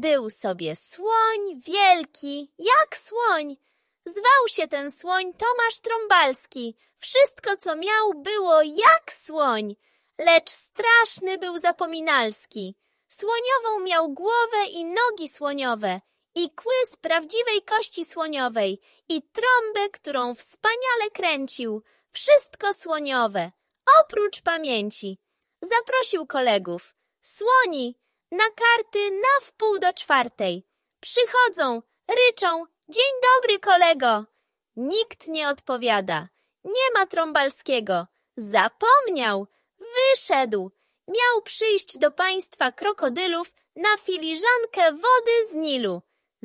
Był sobie słoń wielki, jak słoń. Zwał się ten słoń Tomasz Trąbalski. Wszystko, co miał, było jak słoń. Lecz straszny był zapominalski. Słoniową miał głowę i nogi słoniowe, i kły z prawdziwej kości słoniowej, i trąbę, którą wspaniale kręcił. Wszystko słoniowe, oprócz pamięci. Zaprosił kolegów. Słoni, na karty na 3:45. Przychodzą, ryczą. Dzień dobry, kolego. Nikt nie odpowiada. Nie ma Trąbalskiego. Zapomniał. Wyszedł. Miał przyjść do państwa krokodylów na filiżankę wody z Nilu.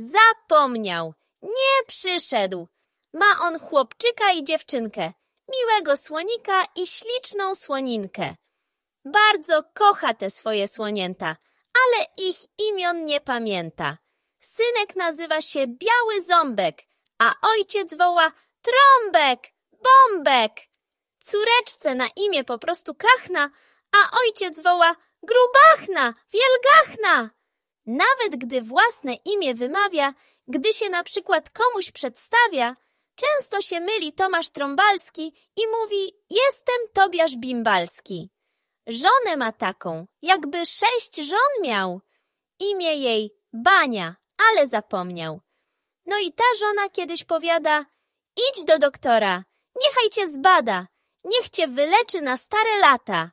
Zapomniał. Nie przyszedł. Ma on chłopczyka i dziewczynkę, miłego słonika i śliczną słoninkę. Bardzo kocha te swoje słonięta, ale ich imion nie pamięta. Synek nazywa się Biały Ząbek, a ojciec woła Trąbek, Bąbek. Córeczce na imię po prostu Kachna, a ojciec woła Grubachna, Wielgachna. Nawet gdy własne imię wymawia, gdy się na przykład komuś przedstawia, często się myli Tomasz Trąbalski i mówi: jestem Tobiasz Bimbalski. Żonę ma taką, jakby 6 żon miał. Imię jej Bania, ale zapomniał. No i ta żona kiedyś powiada: idź do doktora, niechaj cię zbada, niech cię wyleczy na stare lata.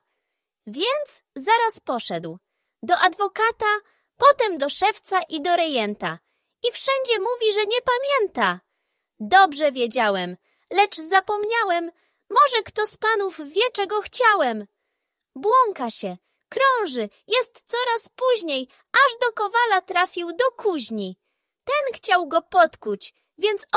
Więc zaraz poszedł do adwokata, potem do szewca i do rejenta i wszędzie mówi, że nie pamięta. Dobrze wiedziałem, lecz zapomniałem, może kto z panów wie, czego chciałem. Błąka się, krąży, jest coraz później, aż do kowala trafił do kuźni. Ten chciał go podkuć, więc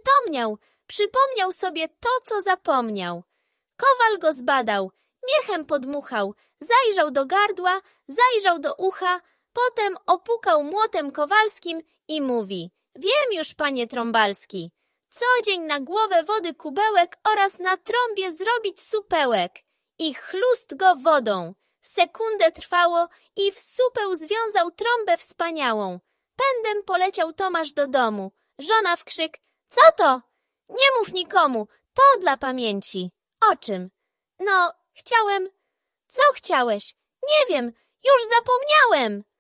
przypomniał sobie to, co zapomniał. Kowal go zbadał, miechem podmuchał, zajrzał do gardła, zajrzał do ucha, potem opukał młotem kowalskim i mówi: wiem już, panie Trąbalski, co dzień na głowę wody kubełek oraz na trąbie zrobić supełek. I chlust go wodą. Sekundę trwało i w supeł związał trąbę wspaniałą. Pędem poleciał Tomasz do domu. Żona w krzyk: co to? Nie mów nikomu, to dla pamięci. O czym? No, chciałem. Co chciałeś? Nie wiem, już zapomniałem.